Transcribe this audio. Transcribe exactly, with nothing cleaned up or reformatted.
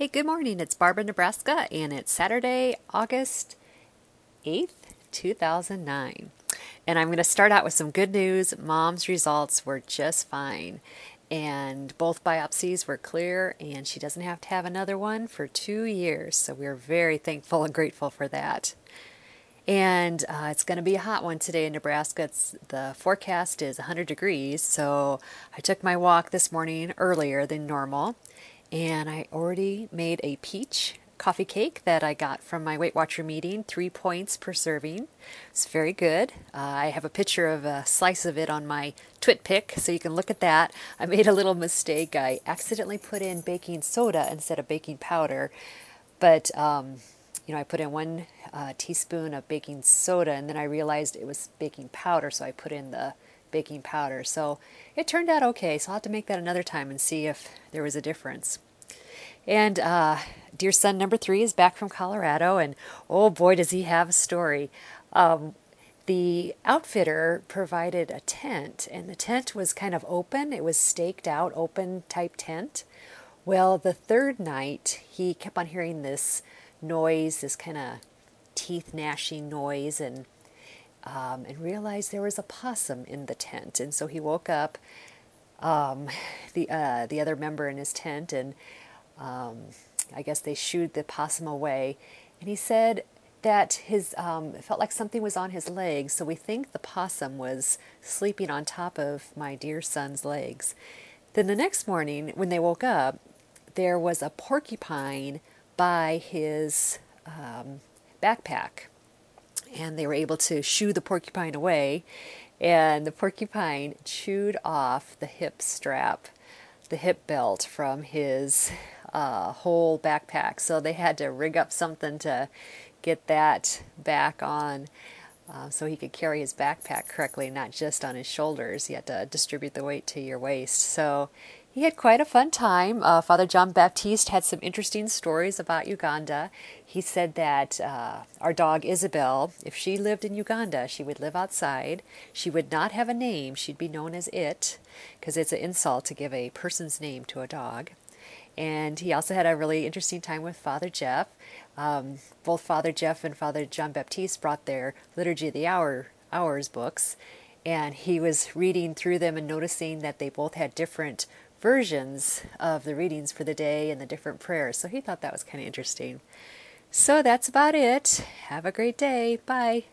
Hey, good morning. It's Barbara, Nebraska, and it's Saturday, August eighth, two thousand nine. And I'm going to start out with some good news. Mom's results were just fine, and both biopsies were clear, and she doesn't have to have another one for two years. So we're very thankful and grateful for that. And uh, it's going to be a hot one today in Nebraska. It's, the forecast is one hundred degrees, so I took my walk this morning earlier than normal, and I already made a peach coffee cake that I got from my Weight Watcher meeting, three points per serving. It's very good. Uh, I have a picture of a slice of it on my TwitPic, so you can look at that. I made a little mistake. I accidentally put in baking soda instead of baking powder, but um, you know, I put in one uh, teaspoon of baking soda, and then I realized it was baking powder, so I put in the baking powder. So it turned out okay, so I'll have to make that another time and see if there was a difference. And uh, dear son number three is back from Colorado, and oh boy, does he have a story. Um, the outfitter provided a tent, and the tent was kind of open. It was staked out, open type tent. Well, the third night, he kept on hearing this noise, this kind of teeth gnashing noise, and um, and realized there was a possum in the tent. And so he woke up um, the uh, the other member in his tent, and um, I guess they shooed the possum away. And he said that his um, it felt like something was on his legs. So we think the possum was sleeping on top of my dear son's legs. Then the next morning, when they woke up, there was a porcupine by his um, backpack, and they were able to shoo the porcupine away, and the porcupine chewed off the hip strap, the hip belt from his uh, whole backpack. So they had to rig up something to get that back on, uh, so he could carry his backpack correctly, not just on his shoulders. You had to distribute the weight to your waist. So he had quite a fun time. Uh, Father John Baptiste had some interesting stories about Uganda. He said that uh, our dog Isabel, if she lived in Uganda, she would live outside. She would not have a name. She'd be known as It, because it's an insult to give a person's name to a dog. And he also had a really interesting time with Father Jeff. Um, both Father Jeff and Father John Baptiste brought their Liturgy of the Hour Hours books, and he was reading through them and noticing that they both had different versions of the readings for the day and the different prayers. So he thought that was kind of interesting. So that's about it. Have a great day. Bye.